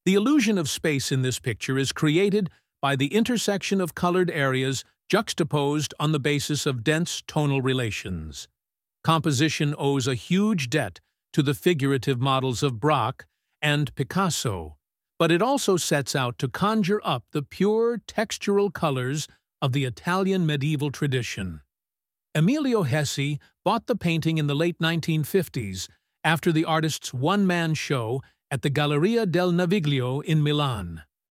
The illusion of space in this picture is created by the intersection of colored areas juxtaposed on the basis of dense tonal relations. Composition owes a huge debt to the figurative models of Braque and Picasso, but it also sets out to conjure up the pure textural colors of the Italian medieval tradition. Emilio Hesi bought the painting in the late 1950s after the artist's one-man show at the Galleria del Naviglio in Milan.